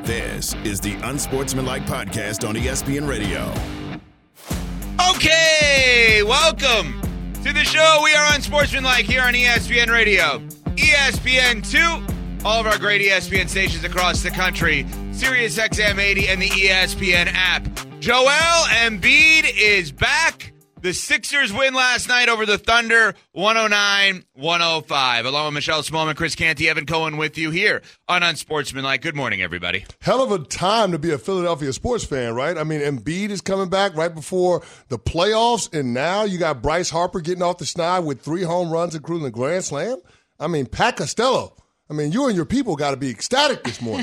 This is the Unsportsmanlike Podcast on ESPN Radio. Okay, welcome to the show. We are Unsportsmanlike here on ESPN Radio. ESPN2, all of our great ESPN stations across the country, Sirius XM 80 and the ESPN app. Joel Embiid is back. The Sixers win last night over the Thunder, 109-105. Along with Michelle Smallman, Chris Canty, Evan Cohen with you here on Unsportsmanlike. Good morning, everybody. Hell of a time to be a Philadelphia sports fan, right? I mean, Embiid is coming back right before the playoffs, and now you got Bryce Harper getting off the schneid with 3 home runs, including the Grand Slam. I mean, Pat Costello. I mean, you and your people got to be ecstatic this morning.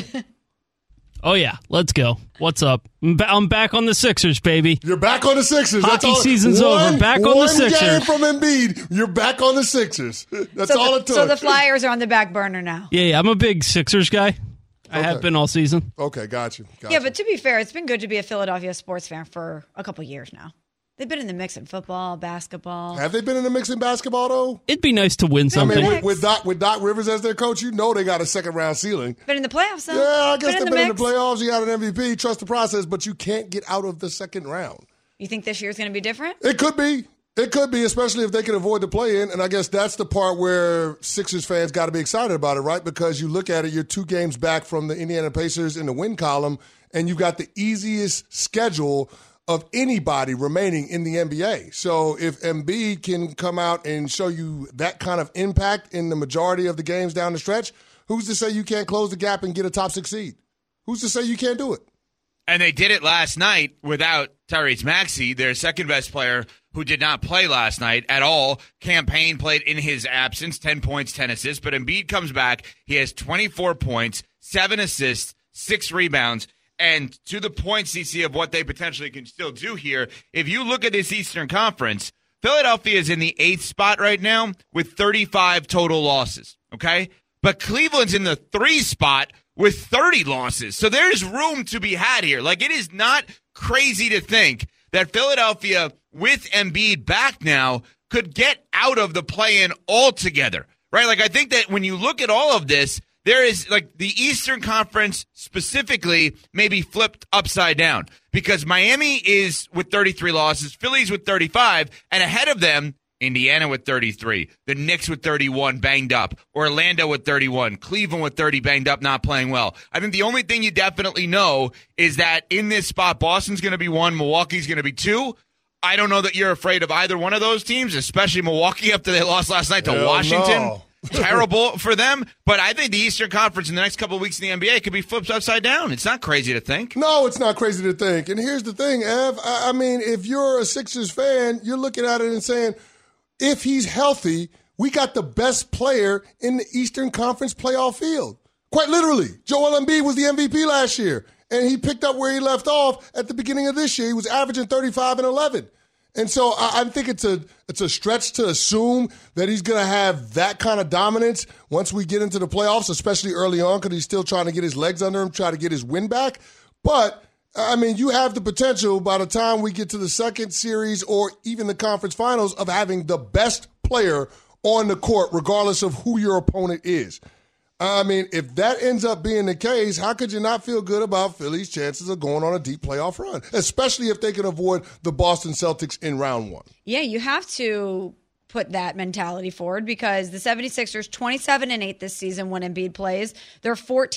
Oh, yeah. Let's go. What's up? I'm back on the Sixers, baby. You're back on the Sixers. Hockey season's over. Back on the Sixers. One game from Embiid, you're back on the Sixers. That's all it took. So the Flyers are on the back burner now. Yeah, I'm a big Sixers guy. I have been all season. Okay, got you. Yeah, but to be fair, it's been good to be a Philadelphia sports fan for a couple years now. They've been in the mix in football, basketball. Have they been in the mix in basketball, though? It'd be nice to win something. I mean, with Doc Rivers as their coach, you know they got a second-round ceiling. Been in the playoffs, though. Yeah, I guess they've been in the playoffs. You got an MVP. Trust the process, but you can't get out of the second round. You think this year's going to be different? It could be. It could be, especially if they can avoid the play-in. And I guess that's the part where Sixers fans got to be excited about it, right? Because you look at it, you're 2 games back from the Indiana Pacers in the win column, and you've got the easiest schedule of anybody remaining in the NBA. So if Embiid can come out and show you that kind of impact in the majority of the games down the stretch, who's to say you can't close the gap and get a top 6 seed? Who's to say you can't do it? And they did it last night without Tyrese Maxey, their second-best player, who did not play last night at all. Campaign played in his absence, 10 points, 10 assists. But Embiid comes back. He has 24 points, 7 assists, 6 rebounds. And to the point, CC, of what they potentially can still do here, if you look at this Eastern Conference, Philadelphia is in the 8th spot right now with 35 total losses, okay? But Cleveland's in the 3 spot with 30 losses. So there's room to be had here. Like, it is not crazy to think that Philadelphia, with Embiid back now, could get out of the play-in altogether, right? Like, I think that when you look at all of this, there is, like, the Eastern Conference specifically maybe flipped upside down because Miami is with 33 losses, Philly's with 35, and ahead of them, Indiana with 33, the Knicks with 31, banged up, Orlando with 31, Cleveland with 30, banged up, not playing well. I think the only thing you definitely know is that in this spot, Boston's going to be 1, Milwaukee's going to be 2. I don't know that you're afraid of either one of those teams, especially Milwaukee after they lost last night to Washington. No. Terrible for them, but I think the Eastern Conference in the next couple of weeks in the NBA could be flipped upside down. It's not crazy to think. No, it's not crazy to think. And here's the thing, Ev. I mean, if you're a Sixers fan, you're looking at it and saying, if he's healthy, we got the best player in the Eastern Conference playoff field. Quite literally. Joel Embiid was the MVP last year, and he picked up where he left off at the beginning of this year. He was averaging 35 and 11. And so I think it's a stretch to assume that he's going to have that kind of dominance once we get into the playoffs, especially early on because he's still trying to get his legs under him, try to get his win back. But, I mean, you have the potential by the time we get to the second series or even the conference finals of having the best player on the court regardless of who your opponent is. I mean, if that ends up being the case, how could you not feel good about Philly's chances of going on a deep playoff run, especially if they can avoid the Boston Celtics in round 1? Yeah, you have to put that mentality forward because the 76ers 27-8 this season when Embiid plays. They're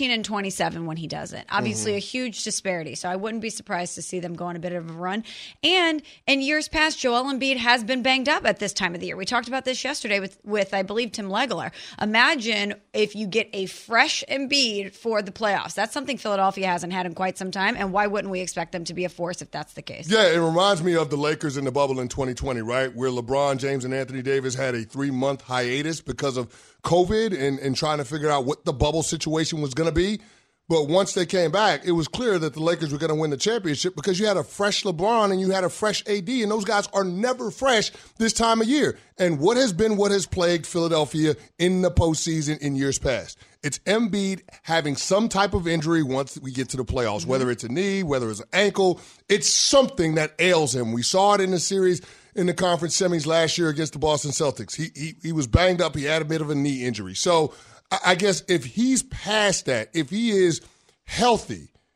14-27 when he doesn't. Obviously a huge disparity. So I wouldn't be surprised to see them go on a bit of a run. And in years past, Joel Embiid has been banged up at this time of the year. We talked about this yesterday with I believe, Tim Legler. Imagine if you get a fresh Embiid for the playoffs. That's something Philadelphia hasn't had in quite some time. And why wouldn't we expect them to be a force if that's the case? Yeah, it reminds me of the Lakers in the bubble in 2020, right? Where LeBron James and Anthony Davis had a 3-month hiatus because of COVID and trying to figure out what the bubble situation was going to be. But once they came back, it was clear that the Lakers were going to win the championship because you had a fresh LeBron and you had a fresh AD, and those guys are never fresh this time of year. And what has plagued Philadelphia in the postseason in years past? It's Embiid having some type of injury once we get to the playoffs, whether it's a knee, whether it's an ankle. It's something that ails him. We saw it in the series in the conference semis last year against the Boston Celtics. He was banged up. He had a bit of a knee injury. So I guess if he's past that, if he is healthy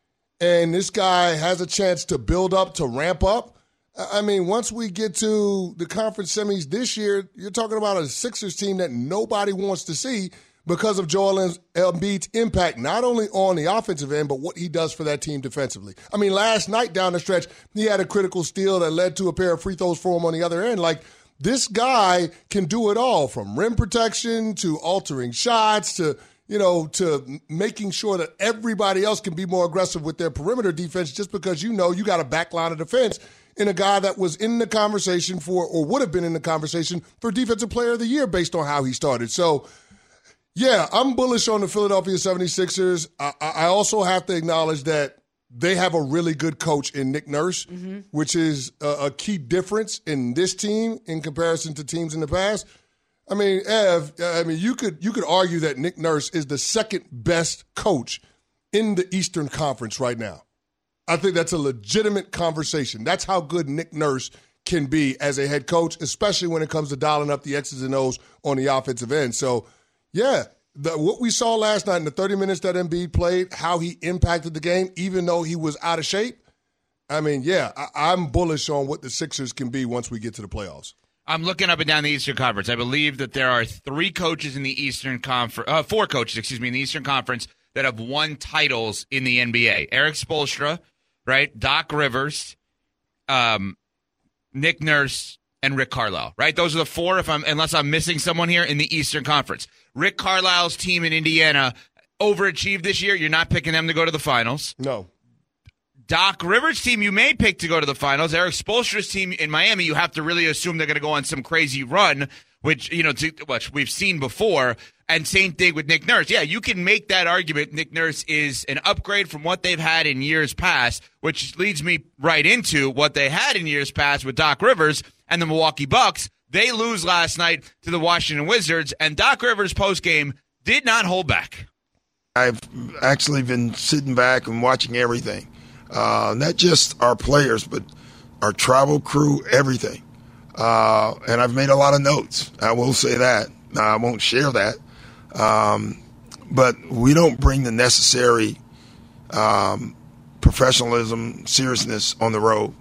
and this guy has a chance to build up, to ramp up. I mean, once we get to the conference semis this year, you're talking about a Sixers team that nobody wants to see because of Joel Embiid's impact, not only on the offensive end, but what he does for that team defensively. I mean, last night down the stretch, he had a critical steal that led to a pair of free throws for him on the other end. Like, this guy can do it all, from rim protection to altering shots to making sure that everybody else can be more aggressive with their perimeter defense, just because you got a back line of defense in a guy that was in the conversation for, or would have been in the conversation for, Defensive Player of the Year based on how he started. So, yeah, I'm bullish on the Philadelphia 76ers. I also have to acknowledge that they have a really good coach in Nick Nurse, which is a key difference in this team in comparison to teams in the past. I mean, Ev, you could argue that Nick Nurse is the second best coach in the Eastern Conference right now. I think that's a legitimate conversation. That's how good Nick Nurse can be as a head coach, especially when it comes to dialing up the X's and O's on the offensive end. So, yeah, what we saw last night in the 30 minutes that Embiid played, how he impacted the game, even though he was out of shape. I mean, yeah, I'm bullish on what the Sixers can be once we get to the playoffs. I'm looking up and down the Eastern Conference. I believe that there are 4 coaches in the Eastern Conference, in the Eastern Conference that have won titles in the NBA. Eric Spoelstra, right? Doc Rivers, Nick Nurse, and Rick Carlisle, right? Those are the 4, unless I'm missing someone here, in the Eastern Conference. Rick Carlisle's team in Indiana overachieved this year. You're not picking them to go to the finals. No. Doc Rivers' team, you may pick to go to the finals. Eric Spoelstra's team in Miami, you have to really assume they're going to go on some crazy run, which we've seen before. And same thing with Nick Nurse. Yeah, you can make that argument. Nick Nurse is an upgrade from what they've had in years past, which leads me right into what they had in years past with Doc Rivers and the Milwaukee Bucks. They lose last night to the Washington Wizards, and Doc Rivers' postgame did not hold back. I've actually been sitting back and watching everything. Not just our players, but our travel crew, everything. And I've made a lot of notes. I will say that. I won't share that. But we don't bring the necessary professionalism, seriousness on the road.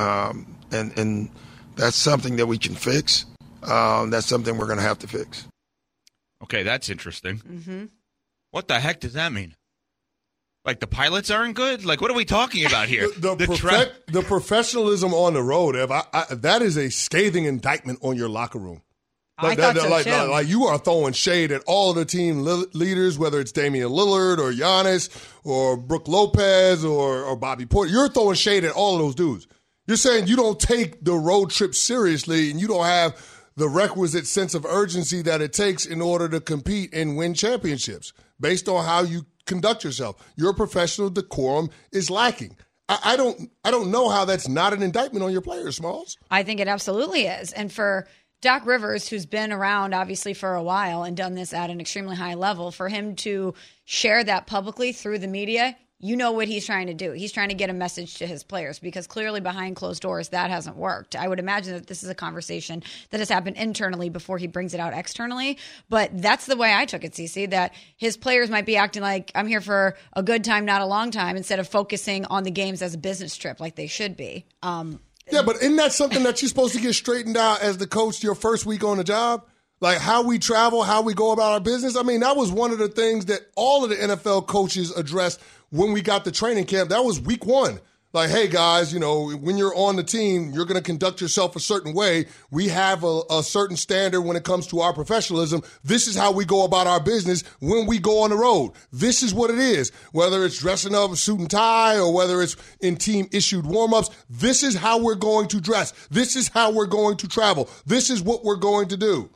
And that's something that we can fix. That's something we're going to have to fix. Okay, that's interesting. What the heck does that mean? Like, the pilots aren't good? Like, what are we talking about here? The professionalism on the road, Ev, that is a scathing indictment on your locker room. Like, like you are throwing shade at all of the team leaders, whether it's Damian Lillard or Giannis or Brook Lopez or Bobby Porter. You're throwing shade at all of those dudes. You're saying you don't take the road trip seriously and you don't have the requisite sense of urgency that it takes in order to compete and win championships based on how you conduct yourself. Your professional decorum is lacking. I don't know how that's not an indictment on your players, Smalls. I think it absolutely is. And for Doc Rivers, who's been around obviously for a while and done this at an extremely high level, for him to share that publicly through the media, you know what he's trying to do. He's trying to get a message to his players, because clearly behind closed doors that hasn't worked. I would imagine that this is a conversation that has happened internally before he brings it out externally. But that's the way I took it, CeCe, that his players might be acting like, I'm here for a good time, not a long time, instead of focusing on the games as a business trip like they should be. Yeah, but isn't that something that you're supposed to get straightened out as the coach your first week on the job? Like how we travel, how we go about our business. I mean, that was one of the things that all of the NFL coaches addressed when we got to training camp. That was week 1. Like, hey, guys, when you're on the team, you're going to conduct yourself a certain way. We have a certain standard when it comes to our professionalism. This is how we go about our business when we go on the road. This is what it is. Whether it's dressing up, suit and tie, or whether it's in team-issued warm-ups, this is how we're going to dress. This is how we're going to travel. This is what we're going to do.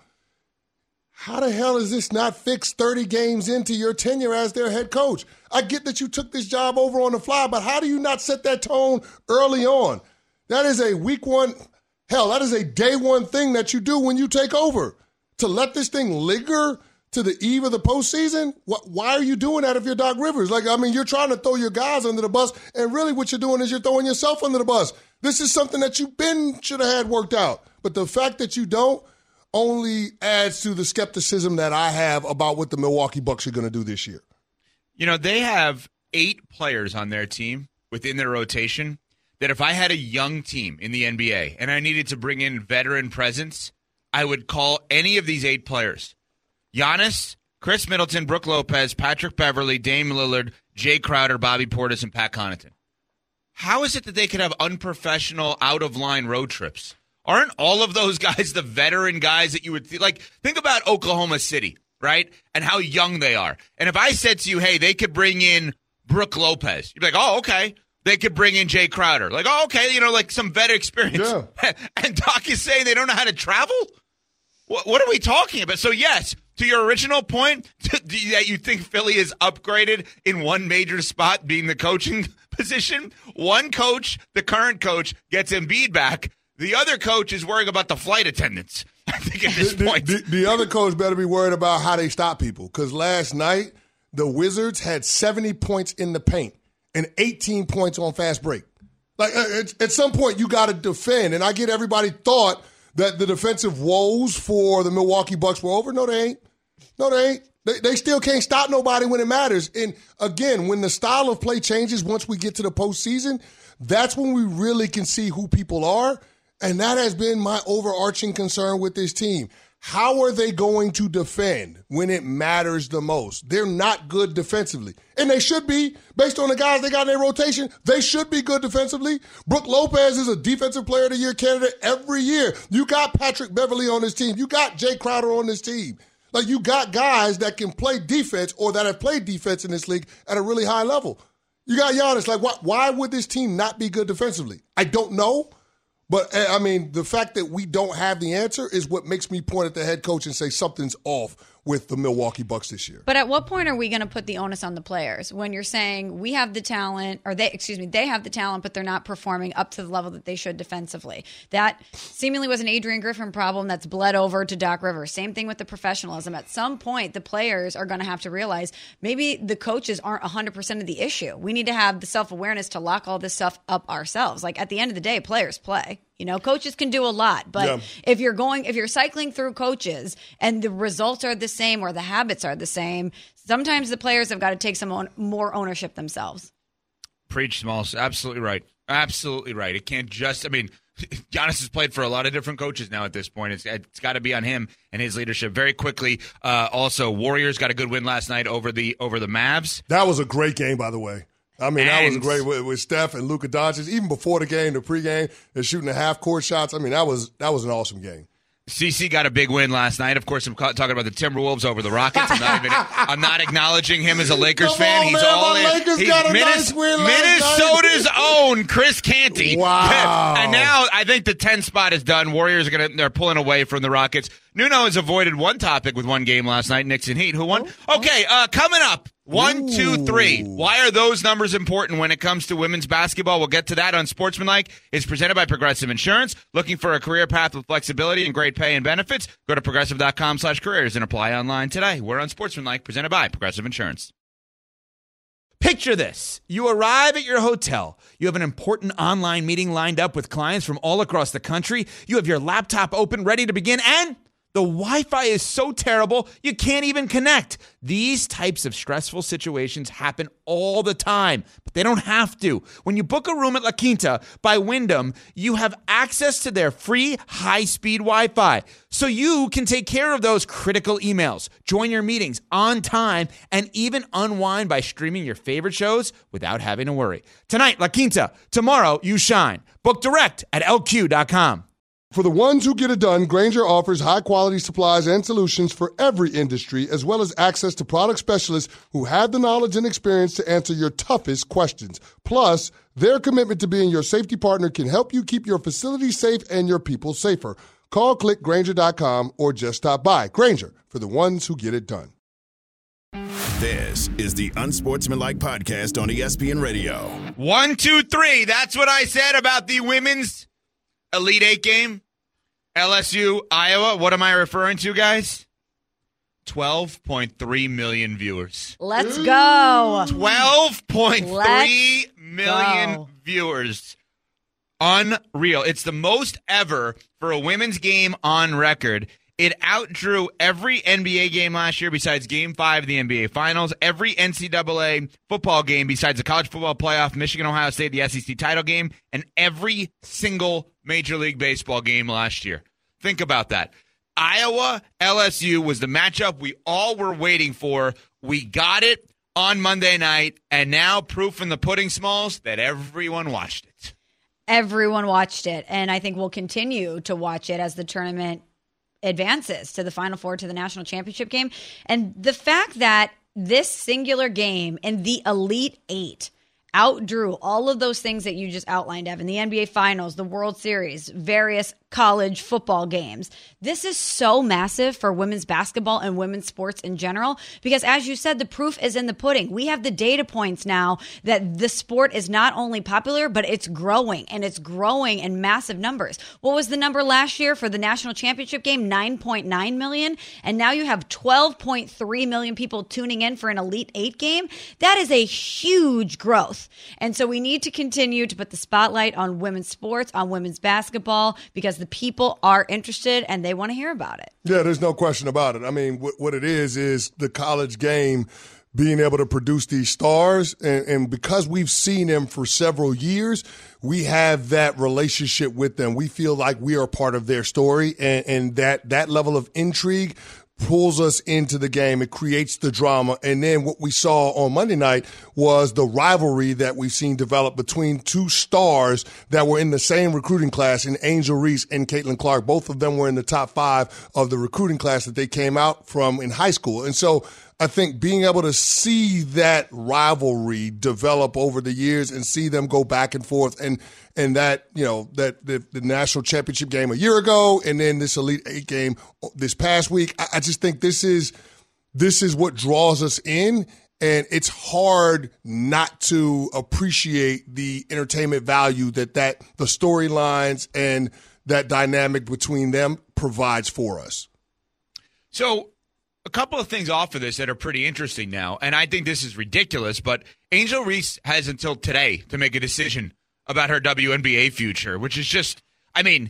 How the hell is this not fixed 30 games into your tenure as their head coach? I get that you took this job over on the fly, but how do you not set that tone early on? That is a week 1, that is a day 1 thing that you do when you take over. To let this thing linger to the eve of the postseason? Why are you doing that if you're Doc Rivers? You're trying to throw your guys under the bus, and really what you're doing is you're throwing yourself under the bus. This is something that you should have had worked out. But the fact that you don't only adds to the skepticism that I have about what the Milwaukee Bucks are going to do this year. They have 8 players on their team within their rotation that if I had a young team in the NBA and I needed to bring in veteran presence, I would call any of these 8 players. Giannis, Chris Middleton, Brook Lopez, Patrick Beverley, Dame Lillard, Jay Crowder, Bobby Portis, and Pat Connaughton. How is it that they could have unprofessional, out-of-line road trips? Aren't all of those guys the veteran guys that you would think about Oklahoma City, right? And how young they are. And if I said to you, hey, they could bring in Brook Lopez, you'd be like, oh, okay. They could bring in Jay Crowder. Like, oh, okay, like some veteran experience. Yeah. And Doc is saying they don't know how to travel? What are we talking about? So, yes, to your original point, that you think Philly is upgraded in one major spot, being the coaching position. One coach, the current coach, gets Embiid back. The other coach is worrying about the flight attendants, I think, at this point. The other coach better be worried about how they stop people, because last night the Wizards had 70 points in the paint and 18 points on fast break. Like, at some point, you got to defend. And I get everybody thought that the defensive woes for the Milwaukee Bucks were over. No, they ain't. No, they ain't. They still can't stop nobody when it matters. And, again, when the style of play changes once we get to the postseason, that's when we really can see who people are. And that has been my overarching concern with this team. How are they going to defend when it matters the most? They're not good defensively. And they should be, based on the guys they got in their rotation. They should be good defensively. Brook Lopez is a Defensive Player of the Year candidate every year. You got Patrick Beverley on this team. You got Jay Crowder on this team. Like, you got guys that can play defense or that have played defense in this league at a really high level. You got Giannis. Like, why would this team not be good defensively? I don't know. But, I mean, the fact that we don't have the answer is what makes me point at the head coach and say something's off with the Milwaukee Bucks this year. But at what point are we going to put the onus on the players when you're saying we have the talent, or they have the talent, but they're not performing up to the level that they should defensively? That seemingly was an Adrian Griffin problem that's bled over to Doc Rivers. Same thing with the professionalism. At some point, the players are going to have to realize maybe the coaches aren't 100% of the issue. We need to have the self-awareness to lock all this stuff up ourselves. Like, at the end of the day, players play. Coaches can do a lot, but if you're cycling through coaches and the results are the same or the habits are the same, sometimes the players have got to take some more ownership themselves. Preach, Smalls. Absolutely right. Absolutely right. It can't just, Giannis has played for a lot of different coaches now at this point. It's got to be on him and his leadership. Very quickly, also, Warriors got a good win last night over the Mavs. That was a great game, by the way. That was great with Steph and Luka Doncic. Even before the game, the pregame, they're shooting the half-court shots. That was an awesome game. CC got a big win last night. Of course, I'm talking about the Timberwolves over the Rockets. I'm not acknowledging him as a Lakers fan. He's all in. Lakers got a nice win Minnesota's own Chris Canty. Wow. And now I think the 10 spot is done. Warriors they're pulling away from the Rockets. Nuno has avoided one topic with one game last night. Knicks and Heat. Who won? Okay, coming up. 1, 2, 3. Why are those numbers important when it comes to women's basketball? We'll get to that on Sportsmanlike. It's presented by Progressive Insurance. Looking for a career path with flexibility and great pay and benefits? Go to progressive.com/careers and apply online today. We're on Sportsmanlike, presented by Progressive Insurance. Picture this. You arrive at your hotel. You have an important online meeting lined up with clients from all across the country. You have your laptop open, ready to begin, and the Wi-Fi is so terrible, you can't even connect. These types of stressful situations happen all the time, but they don't have to. When you book a room at La Quinta by Wyndham, you have access to their free high-speed Wi-Fi, so you can take care of those critical emails, join your meetings on time, and even unwind by streaming your favorite shows without having to worry. Tonight, La Quinta. Tomorrow, you shine. Book direct at LQ.com. For the ones who get it done, Grainger offers high-quality supplies and solutions for every industry, as well as access to product specialists who have the knowledge and experience to answer your toughest questions. Plus, their commitment to being your safety partner can help you keep your facility safe and your people safer. Call, click Grainger.com, or just stop by. Grainger, for the ones who get it done. This is the Unsportsmanlike Podcast on ESPN Radio. 1, 2, 3. That's what I said about the women's Elite Eight game. LSU, Iowa. What am I referring to, guys? 12.3 million viewers. Let's go. 12.3 million viewers. Unreal. It's the most ever for a women's game on record. It outdrew every NBA game last year besides Game 5 of the NBA Finals, every NCAA football game besides the college football playoff, Michigan, Ohio State, the SEC title game, and every single Major League Baseball game last year. Think about that. Iowa, LSU was the matchup we all were waiting for. We got it on Monday night, and now proof in the pudding, Smalls, that everyone watched it. Everyone watched it, and I think we'll continue to watch it as the tournament advances to the Final Four, to the national championship game. And the fact that this singular game in the Elite Eight outdrew all of those things that you just outlined, Evan, the NBA Finals, the World Series, various college football games. This is so massive for women's basketball and women's sports in general because, as you said, the proof is in the pudding. We have the data points now that the sport is not only popular, but it's growing, and it's growing in massive numbers. What was the number last year for the national championship game? 9.9 million. And now you have 12.3 million people tuning in for an Elite Eight game. That is a huge growth. And so we need to continue to put the spotlight on women's sports, on women's basketball, because the people are interested and they want to hear about it. Yeah, there's no question about it. I mean, what it is the college game being able to produce these stars. And because we've seen them for several years, we have that relationship with them. We feel like we are part of their story, and that level of intrigue pulls us into the game. It creates the drama. And then what we saw on Monday night was the rivalry that we've seen develop between two stars that were in the same recruiting class, in Angel Reese and Caitlin Clark. Both of them were in the top 5 of the recruiting class that they came out from in high school. And so I think being able to see that rivalry develop over the years and see them go back and forth, and that, you know, that the national championship game a year ago and then this Elite Eight game this past week, I just think this is what draws us in, and it's hard not to appreciate the entertainment value that the storylines and that dynamic between them provides for us. So a couple of things off of this that are pretty interesting now, and I think this is ridiculous, but Angel Reese has until today to make a decision about her WNBA future, which is just, I mean,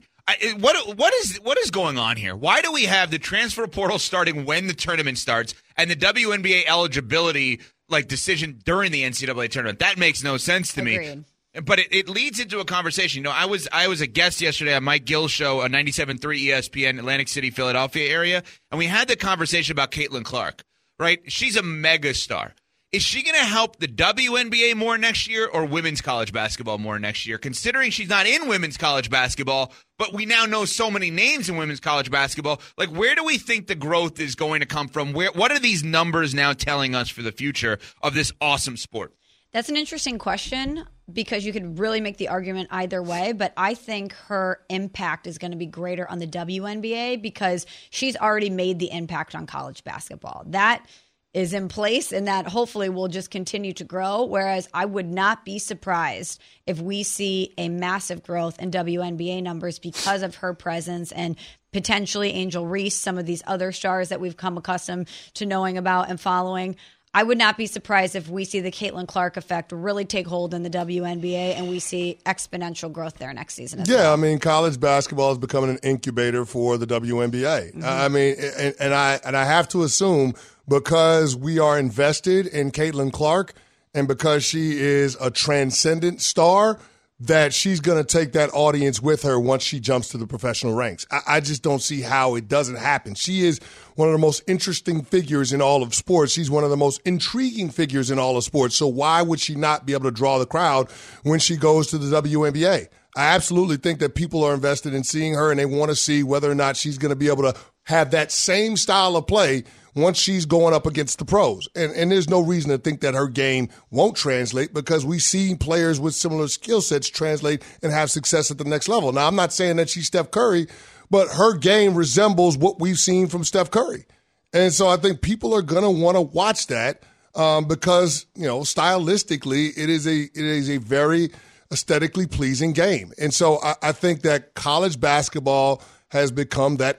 what is going on here? Why do we have the transfer portal starting when the tournament starts and the WNBA eligibility decision during the NCAA tournament? That makes no sense to Agreed. me. But it leads into a conversation. You know, I was a guest yesterday on Mike Gill's show on 97.3 ESPN, Atlantic City, Philadelphia area, and we had the conversation about Caitlin Clark, right? She's a megastar. Is she going to help the WNBA more next year or women's college basketball more next year, considering she's not in women's college basketball, but we now know so many names in women's college basketball? Like, where do we think the growth is going to come from? What are these numbers now telling us for the future of this awesome sport? That's an interesting question because you could really make the argument either way, but I think her impact is going to be greater on the WNBA because she's already made the impact on college basketball. That is in place, and that hopefully will just continue to grow, whereas I would not be surprised if we see a massive growth in WNBA numbers because of her presence and potentially Angel Reese, some of these other stars that we've come accustomed to knowing about and following. I would not be surprised if we see the Caitlin Clark effect really take hold in the WNBA and we see exponential growth there next season as well. I mean, college basketball is becoming an incubator for the WNBA. Mm-hmm. I mean, and I have to assume because we are invested in Caitlin Clark and because she is a transcendent star, that she's going to take that audience with her once she jumps to the professional ranks. I just don't see how it doesn't happen. She is one of the most interesting figures in all of sports. She's one of the most intriguing figures in all of sports. So why would she not be able to draw the crowd when she goes to the WNBA? I absolutely think that people are invested in seeing her and they want to see whether or not she's going to be able to have that same style of play once she's going up against the pros. And there's no reason to think that her game won't translate because we see players with similar skill sets translate and have success at the next level. Now, I'm not saying that she's Steph Curry, but her game resembles what we've seen from Steph Curry. And so I think people are going to want to watch that because, you know, stylistically, it is a very aesthetically pleasing game. And so I think that college basketball has become that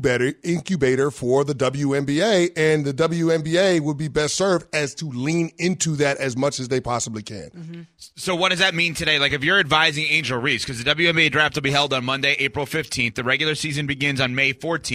incubator for the WNBA, and the WNBA would be best served as to lean into that as much as they possibly can. Mm-hmm. So what does that mean today? Like if you're advising Angel Reese, because the WNBA draft will be held on Monday, April 15th. The regular season begins on May 14th.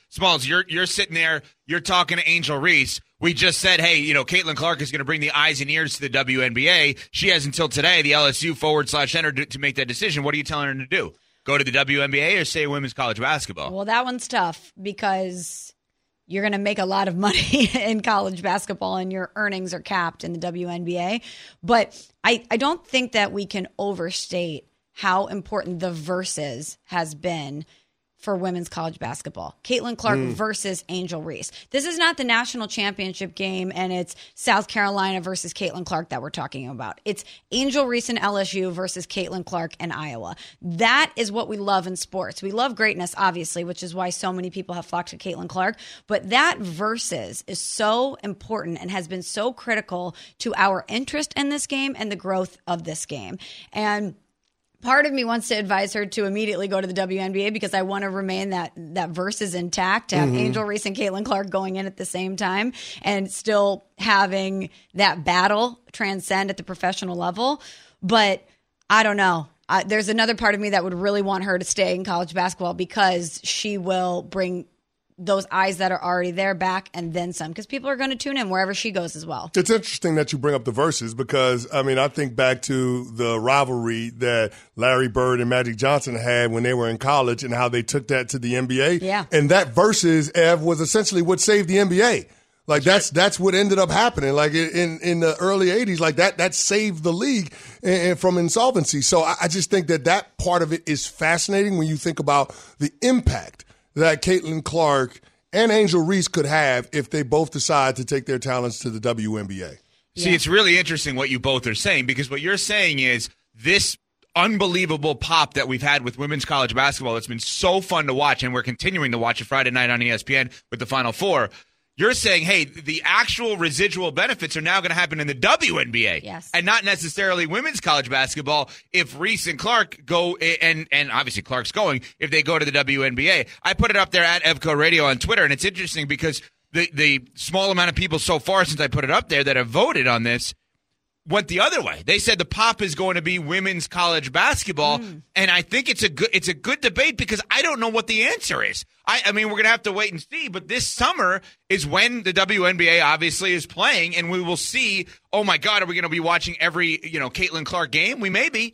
Smalls, you're sitting there, you're talking to Angel Reese. We just said, hey, Caitlin Clark is going to bring the eyes and ears to the WNBA. She has until today, the LSU /center, to make that decision. What are you telling her to do? Go to the WNBA or stay in women's college basketball? Well, that one's tough because you're going to make a lot of money in college basketball and your earnings are capped in the WNBA. But I don't think that we can overstate how important the versus has been for women's college basketball. Caitlin Clark versus Angel Reese. This is not the national championship game, and it's South Carolina versus Caitlin Clark that we're talking about. It's Angel Reese and LSU versus Caitlin Clark and Iowa. That is what we love in sports. We love greatness, obviously, which is why so many people have flocked to Caitlin Clark. But that versus is so important and has been so critical to our interest in this game and the growth of this game. And part of me wants to advise her to immediately go to the WNBA because I want to remain that versus intact, to have Angel Reese and Caitlin Clark going in at the same time and still having that battle transcend at the professional level. But I don't know. There's another part of me that would really want her to stay in college basketball because she will bring those eyes that are already there back and then some, because people are going to tune in wherever she goes as well. It's interesting that you bring up the verses because, I think back to the rivalry that Larry Bird and Magic Johnson had when they were in college and how they took that to the NBA. Yeah. And that versus, Ev, was essentially what saved the NBA. Like that's what ended up happening. Like in the early 80s, like that saved the league and from insolvency. So I just think that part of it is fascinating when you think about the impact that Caitlin Clark and Angel Reese could have if they both decide to take their talents to the WNBA. See, it's really interesting what you both are saying, because what you're saying is this unbelievable pop that we've had with women's college basketball that's been so fun to watch, and we're continuing to watch it Friday night on ESPN with the Final Four. You're saying, hey, the actual residual benefits are now going to happen in the WNBA, yes, and not necessarily women's college basketball if Reese and Clark go, and obviously Clark's going, if they go to the WNBA. I put it up there at Evco Radio on Twitter, and it's interesting because the small amount of people so far since I put it up there that have voted on this went the other way. They said the pop is going to be women's college basketball, and I think it's a good debate because I don't know what the answer is. I mean, we're going to have to wait and see, but this summer is when the WNBA obviously is playing, and we will see, oh my God, are we going to be watching every, Caitlin Clark game? We may be.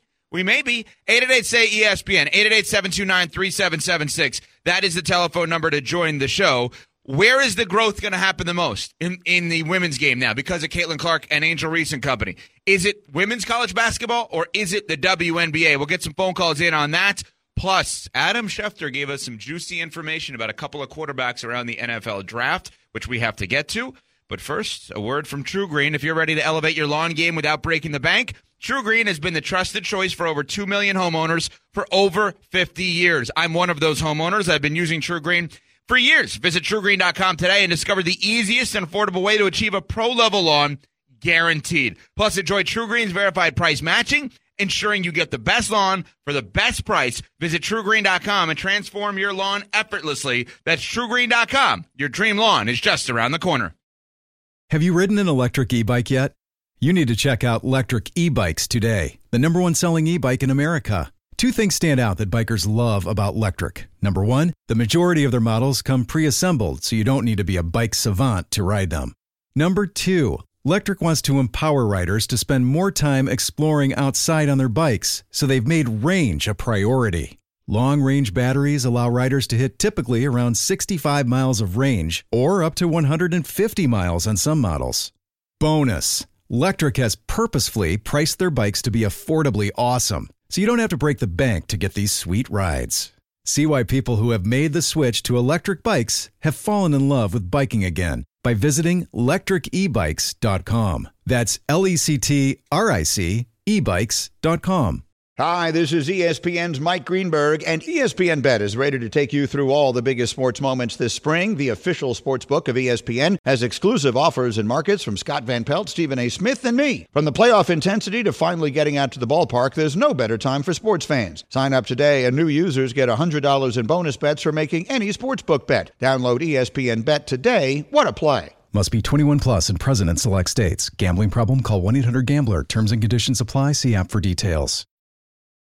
888-SAY-ESPN, 888-729-3776. That is the telephone number to join the show. Where is the growth going to happen the most in the women's game now because of Caitlin Clark and Angel Reese and company? Is it women's college basketball or is it the WNBA? We'll get some phone calls in on that. Plus, Adam Schefter gave us some juicy information about a couple of quarterbacks around the NFL draft, which we have to get to. But first, a word from True Green. If you're ready to elevate your lawn game without breaking the bank, True Green has been the trusted choice for over 2 million homeowners for over 50 years. I'm one of those homeowners. I've been using True Green for years. Visit TrueGreen.com today and discover the easiest and affordable way to achieve a pro-level lawn, guaranteed. Plus, enjoy True Green's verified price matching, ensuring you get the best lawn for the best price. Visit TrueGreen.com and transform your lawn effortlessly. That's TrueGreen.com. Your dream lawn is just around the corner. Have you ridden an electric e-bike yet? You need to check out Lectric E-Bikes today, the #1 selling e-bike in America. Two things stand out that bikers love about Lectric. Number one, the majority of their models come pre-assembled, so you don't need to be a bike savant to ride them. Number two, Lectric wants to empower riders to spend more time exploring outside on their bikes, so they've made range a priority. Long-range batteries allow riders to hit typically around 65 miles of range, or up to 150 miles on some models. Bonus, Lectric has purposefully priced their bikes to be affordably awesome, so you don't have to break the bank to get these sweet rides. See why people who have made the switch to electric bikes have fallen in love with biking again by visiting lectricebikes.com. That's LECTRIC ebikes.com. Hi, this is ESPN's Mike Greenberg, and ESPN Bet is ready to take you through all the biggest sports moments this spring. The official sports book of ESPN has exclusive offers and markets from Scott Van Pelt, Stephen A. Smith, and me. From the playoff intensity to finally getting out to the ballpark, there's no better time for sports fans. Sign up today, and new users get $100 in bonus bets for making any sportsbook bet. Download ESPN Bet today. What a play. Must be 21 plus and present in select states. Gambling problem? Call 1-800-GAMBLER. Terms and conditions apply. See app for details.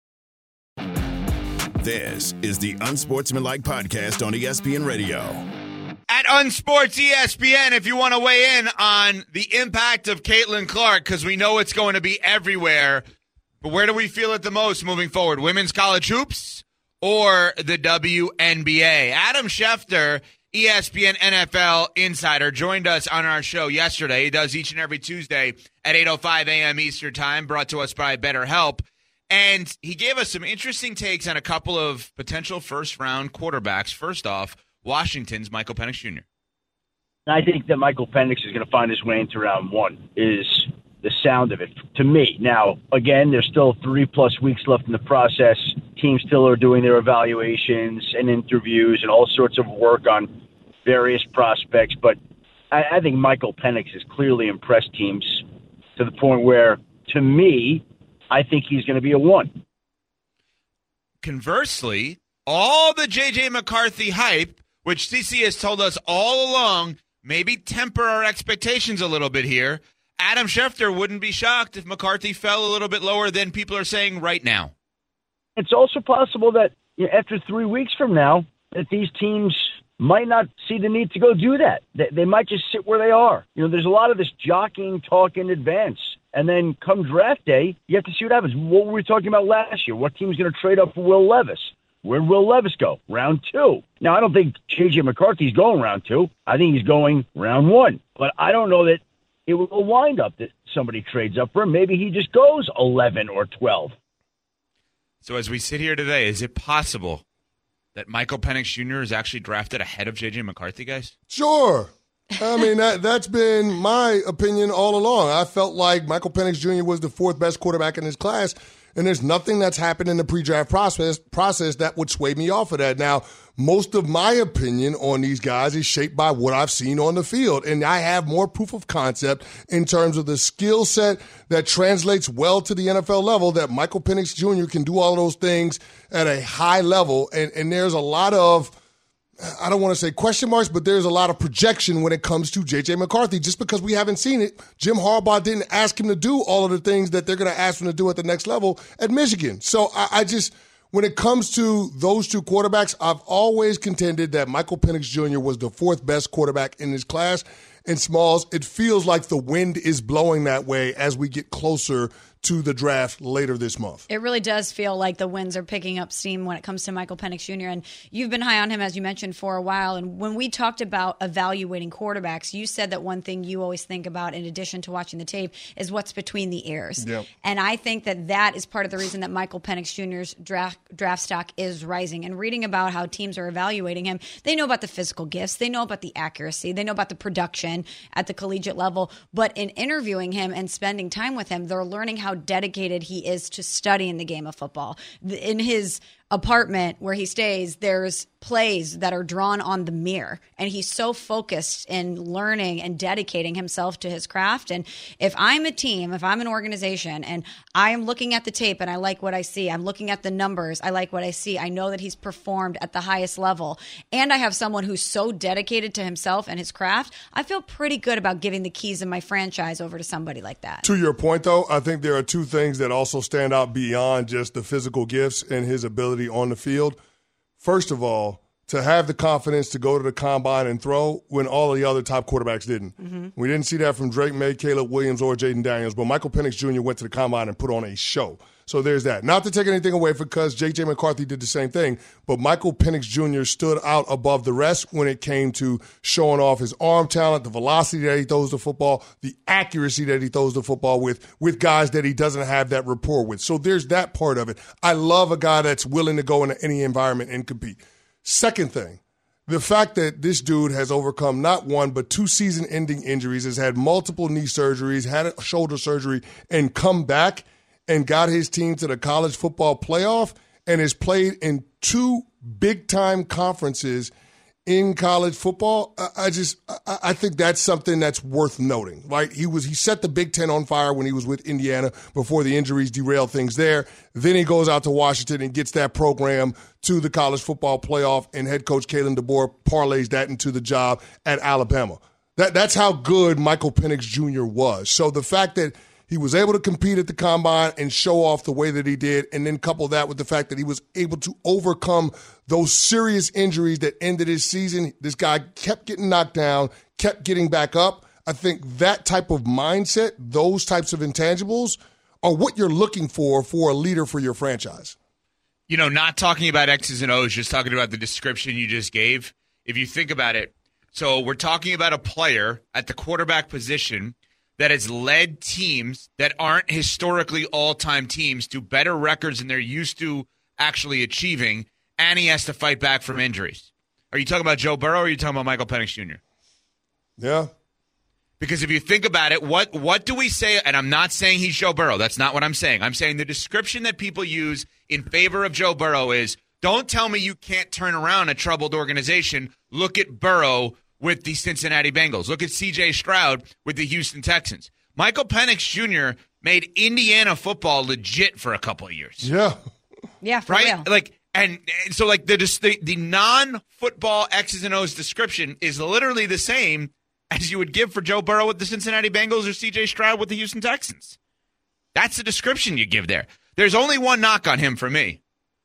This is the Unsportsmanlike Podcast on ESPN Radio. At Unsports ESPN, if you want to weigh in on the impact of Caitlin Clark, because we know it's going to be everywhere. But where do we feel it the most moving forward? Women's college hoops or the WNBA? Adam Schefter, ESPN NFL insider, joined us on our show yesterday. He does each and every Tuesday at 8:05 a.m. Eastern Time, brought to us by BetterHelp. And he gave us some interesting takes on a couple of potential first-round quarterbacks. First off, Washington's Michael Penix Jr. I think that Michael Penix is going to find his way into round one, is the sound of it to me. Now, again, there's still 3+ weeks left in the process. Teams still are doing their evaluations and interviews and all sorts of work on various prospects. But I think Michael Penix has clearly impressed teams to the point where, to me, I think he's going to be a 1. Conversely, all the J.J. McCarthy hype, which CC has told us all along, maybe temper our expectations a little bit here. Adam Schefter wouldn't be shocked if McCarthy fell a little bit lower than people are saying right now. It's also possible that after 3 weeks from now, that these teams might not see the need to go do that. They might just sit where they are. There's a lot of this jockeying talk in advance. And then come draft day, you have to see what happens. What were we talking about last year? What team's going to trade up for Will Levis? Where'd Will Levis go? Round 2. Now, I don't think J.J. McCarthy's going round 2. I think he's going round 1. But I don't know that it will wind up that somebody trades up for him. Maybe he just goes 11 or 12. So as we sit here today, is it possible that Michael Penix Jr. is actually drafted ahead of J.J. McCarthy, guys? Sure. I mean, that's been my opinion all along. I felt like Michael Penix Jr. was the 4th best quarterback in his class, and there's nothing that's happened in the pre-draft process that would sway me off of that. Now, most of my opinion on these guys is shaped by what I've seen on the field, and I have more proof of concept in terms of the skill set that translates well to the NFL level, that Michael Penix Jr. can do all of those things at a high level, and there's a lot of, I don't want to say question marks, but there's a lot of projection when it comes to J.J. McCarthy. Just because we haven't seen it, Jim Harbaugh didn't ask him to do all of the things that they're going to ask him to do at the next level at Michigan. So I just, when it comes to those two quarterbacks, I've always contended that Michael Penix Jr. was the 4th best quarterback in his class. And Smalls, it feels like the wind is blowing that way as we get closer to the draft later this month. It really does feel like the winds are picking up steam when it comes to Michael Penix Jr. And you've been high on him, as you mentioned, for a while. And when we talked about evaluating quarterbacks, you said that one thing you always think about, in addition to watching the tape, is what's between the ears. Yep. And I think that is part of the reason that Michael Penix Jr.'s draft stock is rising. And reading about how teams are evaluating him, they know about the physical gifts, they know about the accuracy, they know about the production at the collegiate level. But in interviewing him and spending time with him, they're learning how dedicated he is to studying the game of football. In his apartment where he stays, there's plays that are drawn on the mirror, and he's so focused in learning and dedicating himself to his craft. And if I'm a team, if I'm an organization, and I'm looking at the tape and I like what I see, I'm looking at the numbers, I like what I see, I know that he's performed at the highest level, and I have someone who's so dedicated to himself and his craft, I feel pretty good about giving the keys of my franchise over to somebody like that. To your point, though, I think there are two things that also stand out beyond just the physical gifts and his ability on the field. First of all, to have the confidence to go to the combine and throw when all of the other top quarterbacks didn't. Mm-hmm. We didn't see that from Drake May, Caleb Williams, or Jaden Daniels, but Michael Penix Jr. went to the combine and put on a show. So there's that. Not to take anything away because J.J. McCarthy did the same thing, but Michael Penix Jr. stood out above the rest when it came to showing off his arm talent, the velocity that he throws the football, the accuracy that he throws the football with guys that he doesn't have that rapport with. So there's that part of it. I love a guy that's willing to go into any environment and compete. Second thing, the fact that this dude has overcome not one but 2 season-ending injuries, has had multiple knee surgeries, had a shoulder surgery, and come back and got his team to the college football playoff and has played in 2 big-time conferences in college football. I think that's something that's worth noting, right? He set the Big Ten on fire when he was with Indiana before the injuries derailed things there. Then he goes out to Washington and gets that program to the college football playoff, and head coach Kalen DeBoer parlays that into the job at Alabama. That's how good Michael Penix Jr. was. So the fact that he was able to compete at the combine and show off the way that he did, and then couple that with the fact that he was able to overcome those serious injuries that ended his season. This guy kept getting knocked down, kept getting back up. I think that type of mindset, those types of intangibles are what you're looking for a leader for your franchise. You know, not talking about X's and O's, just talking about the description you just gave. If you think about it, so we're talking about a player at the quarterback position that has led teams that aren't historically all-time teams to better records than they're used to actually achieving, and he has to fight back from injuries. Are you talking about Joe Burrow or are you talking about Michael Penix Jr.? Yeah. Because if you think about it, what do we say? And I'm not saying he's Joe Burrow. That's not what I'm saying. I'm saying the description that people use in favor of Joe Burrow is, don't tell me you can't turn around a troubled organization. Look at Burrow with the Cincinnati Bengals. Look at C.J. Stroud with the Houston Texans. Michael Penix Jr. made Indiana football legit for a couple of years. Yeah. Yeah, for right? real. Like, and so like the non-football X's and O's description is literally the same as you would give for Joe Burrow with the Cincinnati Bengals or C.J. Stroud with the Houston Texans. That's the description you give there. There's only one knock on him for me.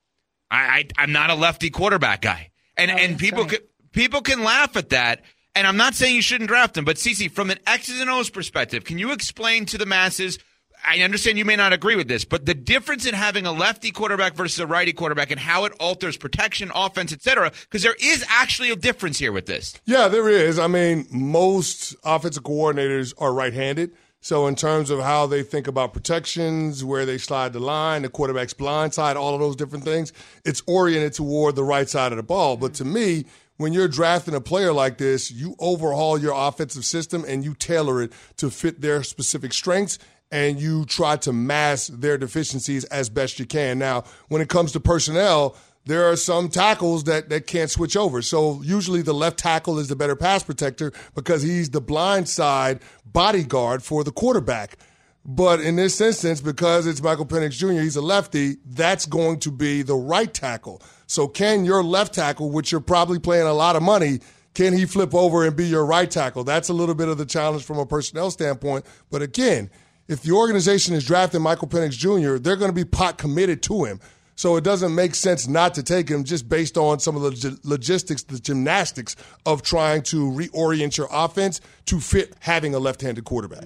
I'm not a lefty quarterback guy. And people can laugh at that. And I'm not saying you shouldn't draft him, but Cece, from an X's and O's perspective, can you explain to the masses, I understand you may not agree with this, but the difference in having a lefty quarterback versus a righty quarterback and how it alters protection, offense, et cetera, because there is actually a difference here with this. Yeah, there is. I mean, most offensive coordinators are right-handed. So in terms of how they think about protections, where they slide the line, the quarterback's blind side, all of those different things, it's oriented toward the right side of the ball. But to me, when you're drafting a player like this, you overhaul your offensive system and you tailor it to fit their specific strengths, and you try to mask their deficiencies as best you can. Now, when it comes to personnel, there are some tackles that can't switch over. So usually the left tackle is the better pass protector because he's the blind side bodyguard for the quarterback. But in this instance, because it's Michael Penix Jr., he's a lefty, that's going to be the right tackle. So can your left tackle, which you're probably paying a lot of money, can he flip over and be your right tackle? That's a little bit of the challenge from a personnel standpoint. But again, if the organization is drafting Michael Penix Jr., they're going to be pot committed to him. So it doesn't make sense not to take him just based on some of the logistics, the gymnastics of trying to reorient your offense to fit having a left-handed quarterback.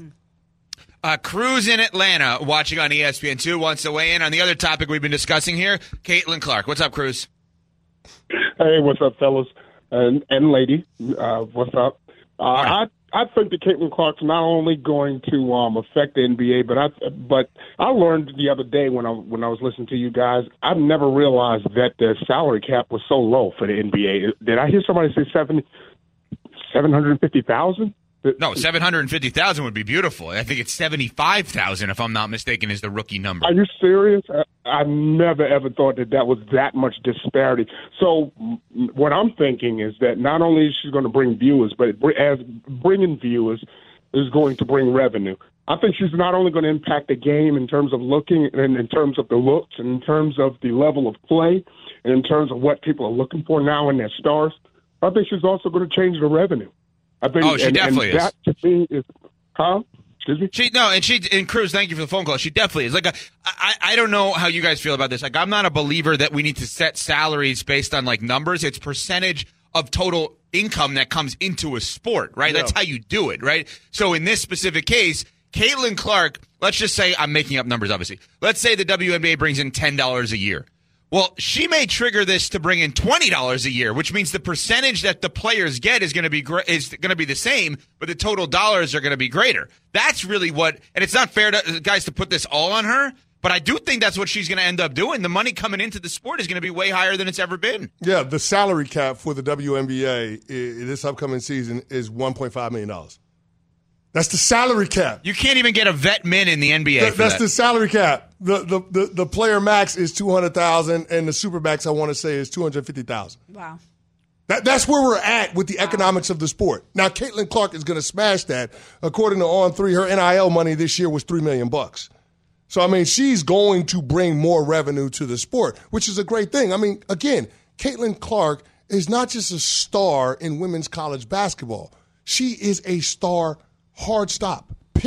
Cruz in Atlanta, watching on ESPN2, wants to weigh in on the other topic we've been discussing here. Caitlin Clark. What's up, Cruz? Hey, what's up, fellas and lady? What's up? I think that Caitlin Clark's not only going to affect the NBA, but I learned the other day when I was listening to you guys, I've never realized that the salary cap was so low for the NBA. Did I hear somebody say 750,000? No, 750,000 would be beautiful. I think it's 75,000, if I'm not mistaken, is the rookie number. Are you serious? I never ever thought that was that much disparity. So what I'm thinking is that not only is she going to bring viewers, but as bringing viewers is going to bring revenue. I think she's not only going to impact the game in terms of looking and in terms of the looks and in terms of the level of play and in terms of what people are looking for now in their stars. I think she's also going to change the revenue. I think, she definitely is. That to me is, excuse me? And Cruz, thank you for the phone call. She definitely is. I don't know how you guys feel about this. Like, I'm not a believer that we need to set salaries based on, like, numbers. It's percentage of total income that comes into a sport, right? Yeah. That's how you do it, right? So in this specific case, Caitlin Clark, let's just say, I'm making up numbers, obviously. Let's say the WNBA brings in $10 a year. Well, she may trigger this to bring in $20 a year, which means the percentage that the players get is going to be the same, but the total dollars are going to be greater. That's really what, and it's not fair to guys to put this all on her, but I do think that's what she's going to end up doing. The money coming into the sport is going to be way higher than it's ever been. Yeah, the salary cap for the WNBA this upcoming season is $1.5 million. That's the salary cap. You can't even get a vet min in the NBA. That's the salary cap. The player max is $200,000, and the super max I want to say is $250,000. Wow. That's where we're at with the economics of the sport. Now, Caitlin Clark is going to smash that. According to On3, her NIL money this year was $3 million. So I mean, she's going to bring more revenue to the sport, which is a great thing. I mean, again, Caitlin Clark is not just a star in women's college basketball. She is a star. Hard stop, period.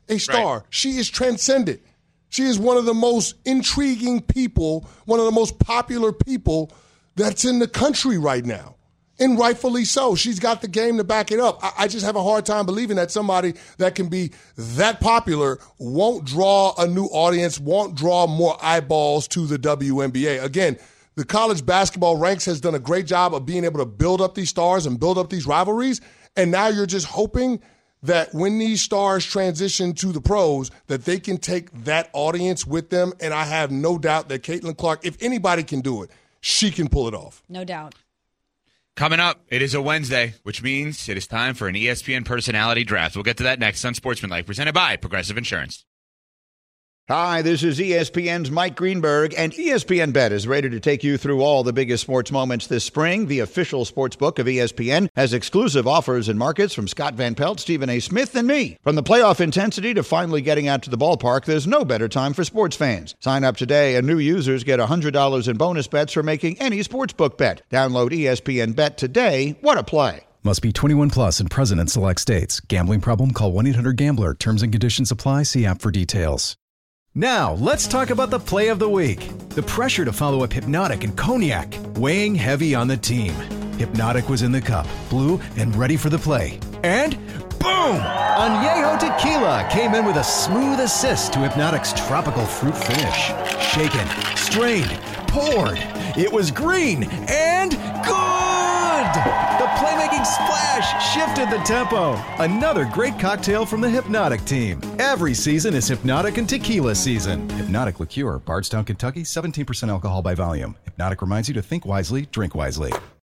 a star. Right. She is transcendent. She is one of the most intriguing people, one of the most popular people that's in the country right now. And rightfully so. She's got the game to back it up. I just have a hard time believing that somebody that can be that popular won't draw a new audience, won't draw more eyeballs to the WNBA. Again, the college basketball ranks has done a great job of being able to build up these stars and build up these rivalries. And now you're just hoping that when these stars transition to the pros, that they can take that audience with them. And I have no doubt that Caitlin Clark, if anybody can do it, she can pull it off. No doubt. Coming up, it is a Wednesday, which means it is time for an ESPN personality draft. We'll get to that next on Sportsmanlike, presented by Progressive Insurance. Hi, this is ESPN's Mike Greenberg, and ESPN Bet is ready to take you through all the biggest sports moments this spring. The official sports book of ESPN has exclusive offers and markets from Scott Van Pelt, Stephen A. Smith, and me. From the playoff intensity to finally getting out to the ballpark, there's no better time for sports fans. Sign up today, and new users get $100 in bonus bets for making any sportsbook bet. Download ESPN Bet today. What a play. Must be 21 plus and present in select states. Gambling problem? Call 1-800-GAMBLER. Terms and conditions apply. See app for details. Now, let's talk about the play of the week. The pressure to follow up Hypnotic and Cognac, weighing heavy on the team. Hypnotic was in the cup, blue, and ready for the play. And boom! Añejo Tequila came in with a smooth assist to Hypnotic's tropical fruit finish. Shaken, strained, poured. It was green and good! The playmaking splash shifted the tempo. Another great cocktail from the Hypnotic team. Every season is Hypnotic and Tequila season. Hypnotic Liqueur, Bardstown, Kentucky, 17% alcohol by volume. Hypnotic reminds you to think wisely, drink wisely.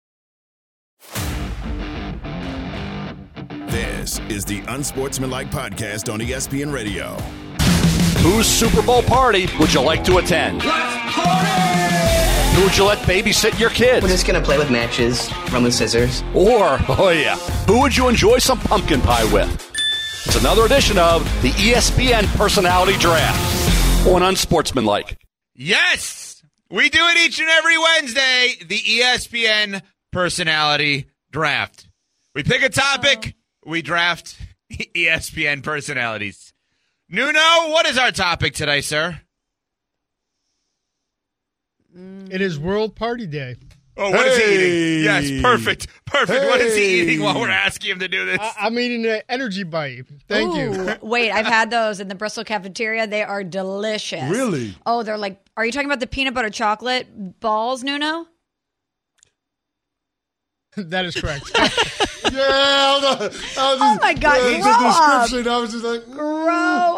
This is the Unsportsmanlike Podcast on ESPN Radio. Whose Super Bowl party would you like to attend? Let's party! Who would you let babysit your kids? We're just going to play with matches, run with scissors. Or, oh yeah, who would you enjoy some pumpkin pie with? It's another edition of the ESPN Personality Draft on Unsportsmanlike. Yes! We do it each and every Wednesday, the ESPN Personality Draft. We pick a topic, we draft ESPN personalities. Nuno, what is our topic today, sir? It is World Party Day. Oh, what is he eating? Yes, perfect. Hey. What is he eating while we're asking him to do this? I'm eating an energy bite. Thank you. Wait, I've had those in the Bristol cafeteria. They are delicious. Really? Oh, they're like, are you talking about the peanut butter chocolate balls, Nuno? That is correct. Oh my God! The description. I was just like, grow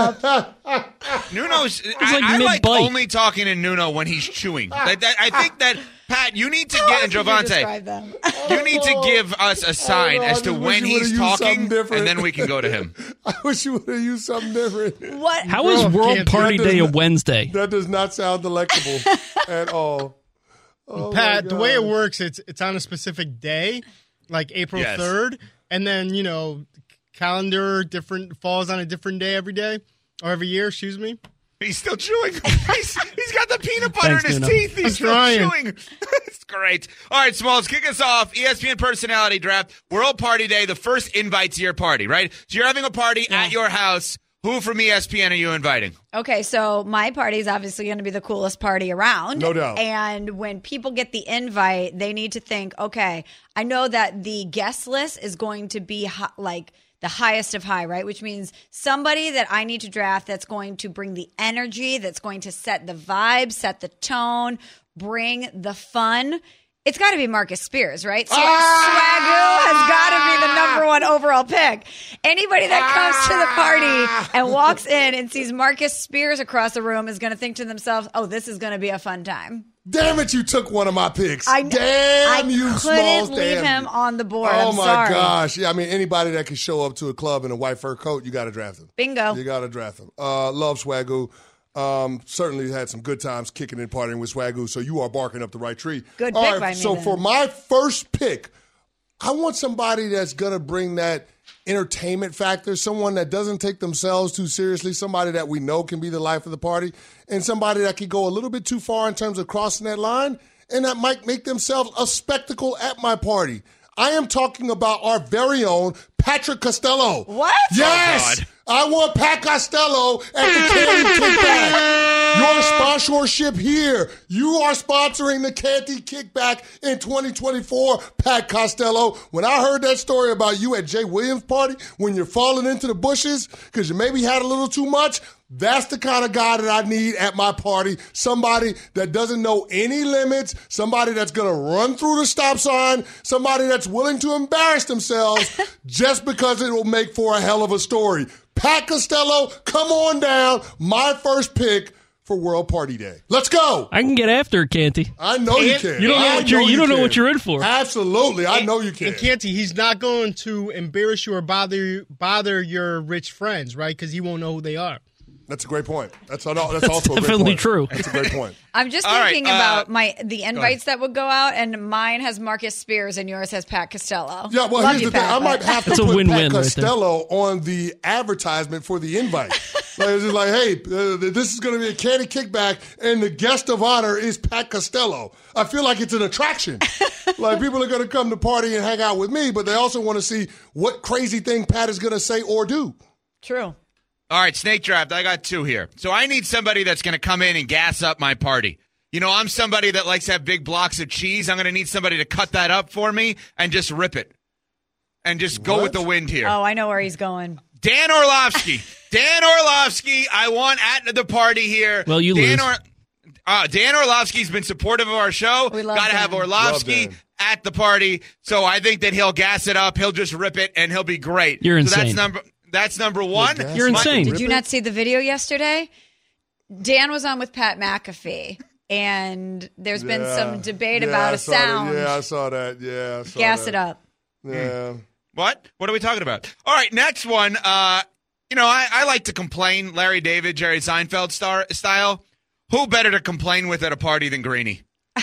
up. Nuno's. I like only talking to Nuno when he's chewing. I think that Pat, you need to get and Jovante. You need to give us a sign as to when he's talking, and then we can go to him. I wish you would have used something different. What? How is World Party Day a Wednesday? That does not sound delectable at all. Oh Pat, the way it works, it's on a specific day, like April 3rd, and then, calendar falls on a different day every day, or every year, excuse me. He's still chewing. He's got the peanut butter in his teeth. He's still chewing. It's great. All right, Smalls, kick us off. ESPN Personality Draft, World Party Day, the first invite to your party, right? So you're having a party at your house. Who from ESPN are you inviting? Okay, so my party is obviously going to be the coolest party around. No doubt. And when people get the invite, they need to think, okay, I know that the guest list is going to be like the highest of high, right? Which means somebody that I need to draft that's going to bring the energy, that's going to set the vibe, set the tone, bring the fun. It's got to be Marcus Spears, right? So Swagoo has got to be the number one overall pick. Anybody that comes to the party and walks in and sees Marcus Spears across the room is going to think to themselves, oh, this is going to be a fun time. Damn it, you took one of my picks. I couldn't leave him on the board. Oh, I'm my sorry. gosh. Yeah, I mean, anybody that can show up to a club in a white fur coat, you got to draft him. Bingo. You got to draft him. Love Swagoo. Certainly had some good times kicking and partying with Swagoo, so you are barking up the right tree. Good pick by me. So then. for my first pick, I want somebody that's going to bring that entertainment factor, someone that doesn't take themselves too seriously, somebody that we know can be the life of the party, and somebody that can go a little bit too far in terms of crossing that line, and that might make themselves a spectacle at my party. I am talking about our very own Patrick Costello. What? Yes! I want Pat Costello at the Canty Kickback. Your sponsorship here. You are sponsoring the Canty Kickback in 2024, Pat Costello. When I heard that story about you at Jay Williams' party, when you're falling into the bushes because you maybe had a little too much, that's the kind of guy that I need at my party. Somebody that doesn't know any limits, somebody that's going to run through the stop sign, somebody that's willing to embarrass themselves just because it will make for a hell of a story. Pat Costello, come on down. My first pick for World Party Day. Let's go. I can get after it, Canty. I know you can. You don't know what you're in for. Absolutely. I know you can. And Canty, he's not going to embarrass you or bother your rich friends, right? Because he won't know who they are. That's a great point. That's also a great point. Definitely true. That's a great point. I'm just thinking about the invites that would go out, and mine has Marcus Spears and yours has Pat Costello. Yeah, well, here's the thing. I might have to It's a put win-win Pat right Costello on the advertisement for the invite. It's just like, hey, this is going to be a Canty Kickback, and the guest of honor is Pat Costello. I feel like it's an attraction. Like, people are going to come to party and hang out with me, but they also want to see what crazy thing Pat is going to say or do. True. All right, snake draft. I got two here. So I need somebody that's going to come in and gas up my party. You know, I'm somebody that likes to have big blocks of cheese. I'm going to need somebody to cut that up for me and just rip it. And just go with the wind here. Oh, I know where he's going. Dan Orlovsky. Dan Orlovsky, I want at the party here. Well, you lose. Dan Orlovsky's been supportive of our show. We love Got to Dan. have Orlovsky at the party. So I think that he'll gas it up. He'll just rip it, and he'll be great. You're insane. So that's number one. You're insane. Did you not see the video yesterday? Dan was on with Pat McAfee, and there's been some debate about a sound. I saw that. Yeah, I saw Gas that. it up. Yeah. What? What are we talking about? All right, next one. I like to complain, Larry David, Jerry Seinfeld style. Who better to complain with at a party than Greeny?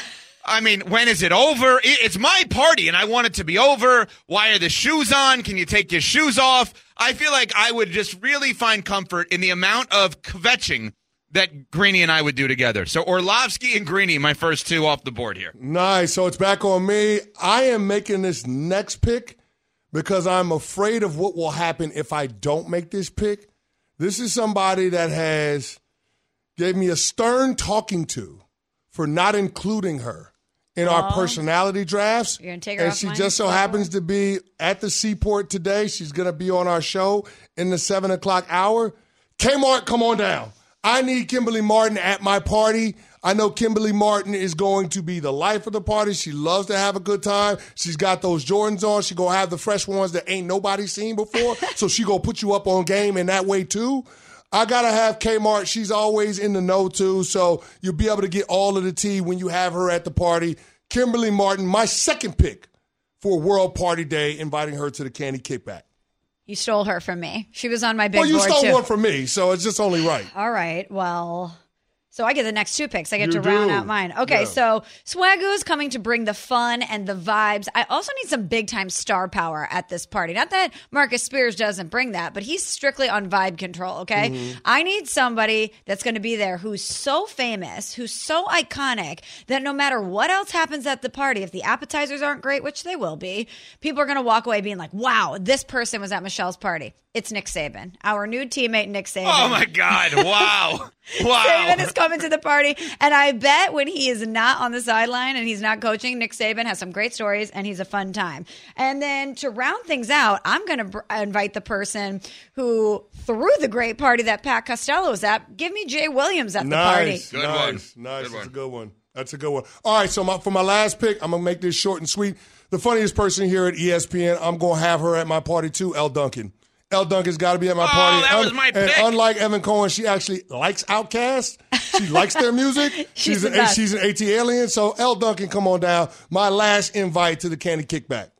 I mean, when is it over? It's my party, and I want it to be over. Why are the shoes on? Can you take your shoes off? I feel like I would just really find comfort in the amount of kvetching that Greeny and I would do together. So Orlovsky and Greeny, my first two off the board here. Nice. So it's back on me. I am making this next pick because I'm afraid of what will happen if I don't make this pick. This is somebody that has gave me a stern talking to for not including her in our personality drafts. You're gonna take her and off she mine? just so happens to be at the Seaport today. She's going to be on our show in the 7 o'clock hour. Kmart, come on down. I need Kimberly Martin at my party. I know Kimberly Martin is going to be the life of the party. She loves to have a good time. She's got those Jordans on. She going to have the fresh ones that ain't nobody seen before. So she going to put you up on game in that way too. I got to have Kmart. She's always in the know too. So you'll be able to get all of the tea when you have her at the party. Kimberly Martin, my second pick for World Party Day, inviting her to the Canty Kickback. You stole her from me. She was on my big board, Well, you stole too. one from me, so it's just only right. All right. Well, so I get the next two picks. I get You to round do. out mine. Okay, Yeah. so Swagoo is coming to bring the fun and the vibes. I also need some big-time star power at this party. Not that Marcus Spears doesn't bring that, but he's strictly on vibe control, okay? Mm-hmm. I need somebody that's going to be there who's so famous, who's so iconic, that no matter what else happens at the party, if the appetizers aren't great, which they will be, people are going to walk away being like, wow, this person was at Michelle's party. It's Nick Saban, our new teammate, Nick Saban. Oh, my God. Wow. Wow. Saban is coming to the party, and I bet when he is not on the sideline and he's not coaching, Nick Saban has some great stories, and he's a fun time. And then to round things out, I'm going to invite the person who threw the great party that Pat Costello was at. Give me Jay Williams at the party. Nice. Nice. That's a good one. That's a good one. All right, so for my last pick, I'm going to make this short and sweet. The funniest person here at ESPN, I'm going to have her at my party too, Elle Duncan. Elle Duncan's got to be at my party. That was my pick. And unlike Evan Cohen, she actually likes Outkast. She likes their music. She's an AT alien. So Elle Duncan, come on down. My last invite to the Canty Kickback.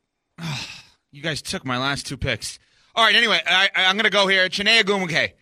You guys took my last two picks. All right, anyway, I'm going to go here. Chinea Gumuke.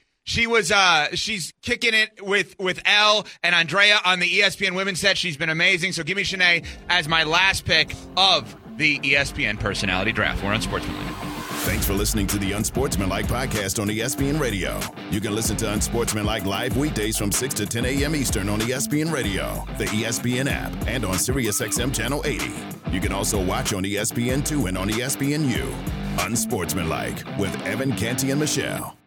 She's kicking it with Elle and Andrea on the ESPN women's set. She's been amazing. So give me Chinea as my last pick of the ESPN personality draft. We're on Sportsmanlike. Thanks for listening to the Unsportsmanlike podcast on ESPN Radio. You can listen to Unsportsmanlike live weekdays from 6 to 10 a.m. Eastern on ESPN Radio, the ESPN app, and on SiriusXM Channel 80. You can also watch on ESPN2 and on ESPNU. Unsportsmanlike with Evan, Canty, and Michelle.